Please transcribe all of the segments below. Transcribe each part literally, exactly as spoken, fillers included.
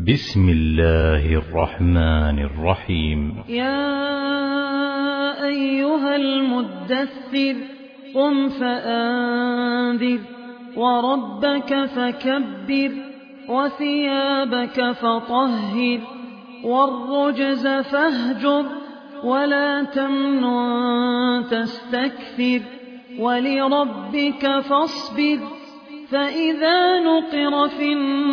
بسم الله الرحمن الرحيم. يا أيها المدثر قم فأنذر وربك فكبر وثيابك فطهر والرجز فاهجر ولا تمنن تستكثر ولربك فاصبر فإذا نقر في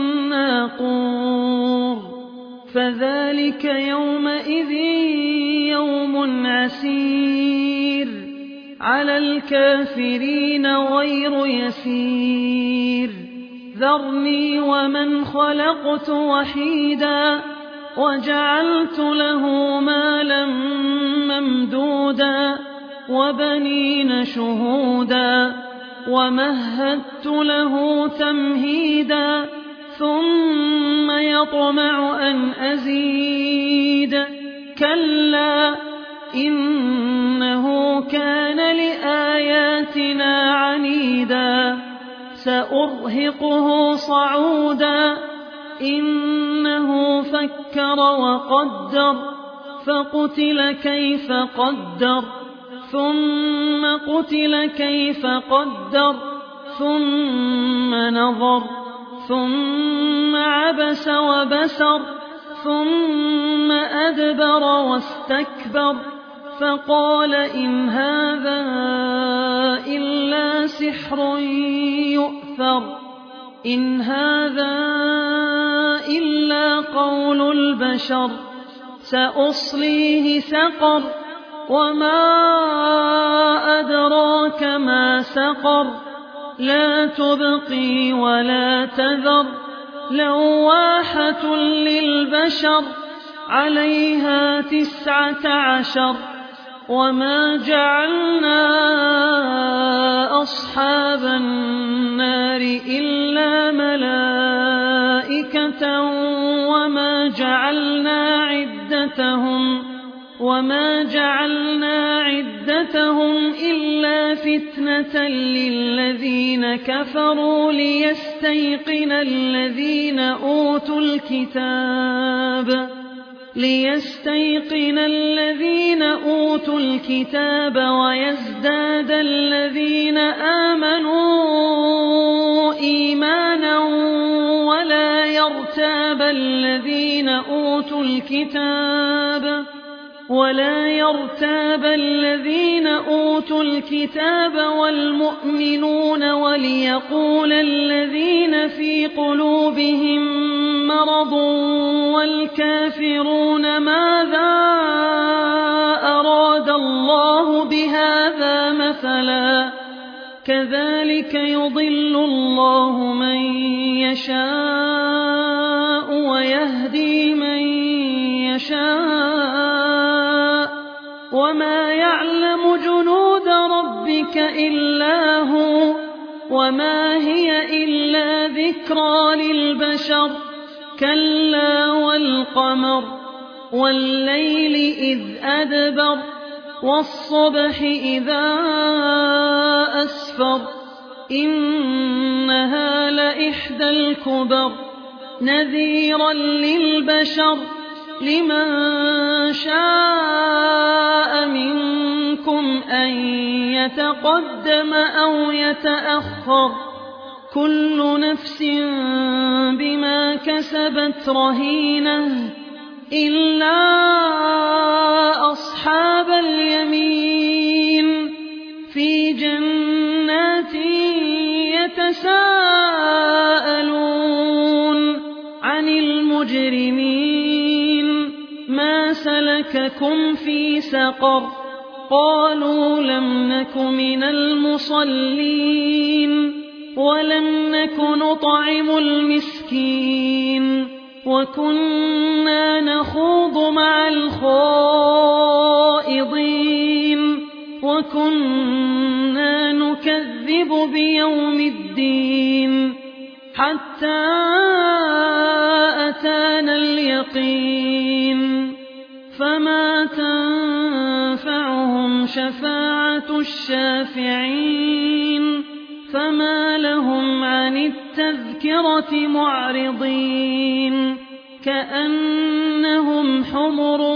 الناقور فذلك يومئذ يوم عسير على الكافرين غير يسير ذرني ومن خلقت وحيدا وجعلت له مالا ممدودا وبنين شهودا ومهدت له تمهيدا ثم يطمع أن أزيد كلا إنه كان لآياتنا عنيدا سأرهقه صعودا إنه فكر وقدر فقتل كيف قدر ثم قتل كيف قدر ثم نظر ثم عبس وبسر ثم أدبر واستكبر فقال إن هذا إلا سحر يؤثر إن هذا إلا قول البشر سأصليه سقر وما أدراك ما سقر لا تبقي ولا تذر لواحة للبشر عليها تسعة عشر وما جعلنا أصحاب النار إلا ملائكة وما جعلنا عدتهم وما جعلنا عدتهم إلا فتنة للذين كفروا ليستيقن الذين أوتوا الكتاب ليستيقن الذين أوتوا الكتاب ويزداد الذين آمنوا إيمانا ولا يرتاب الذين أوتوا الكتاب ولا يرتاب الذين أوتوا الكتاب والمؤمنون وليقول الذين في قلوبهم مرض والكافرون ماذا أراد الله بهذا مثلا كذلك يضل الله من يشاء ويهدي من يشاء وما يعلم جنود ربك إلا هو وما هي إلا ذكرى للبشر كلا والقمر والليل إذ أدبر والصبح إذا أسفر إنها لإحدى الكبر نذيرا للبشر لمن شاء منكم أن يتقدم أو يتأخر كل نفس بما كسبت رهينة إلا أصحاب اليمين في جنات يتساءلون عن المجرمين ما سلككم في سقر قالوا لم نك من المصلين ولم نك نطعم المسكين وكنا نخوض مع الخائضين وكنا نكذب بيوم الدين حتى أتانا اليقين فما تنفعهم شفاعة الشافعين فما لهم عن التذكرة معرضين كأنهم حمر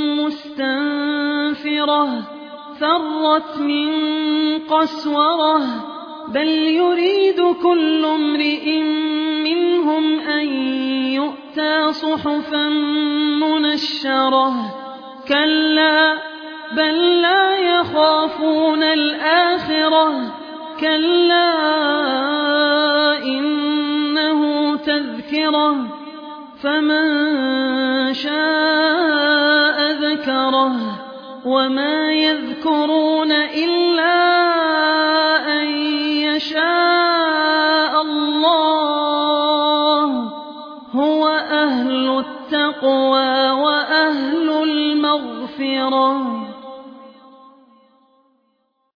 مستنفرة فرت من قسورة بل يريد كل امرئ منهم أن يؤتى صحفا منشرة كلا بل لا يخافون الآخرة كلا إنه تذكرة فمن شاء ذكره وما يذكرون إلا أن يشاء الله هو أهل التقوى وأهل المغفرة.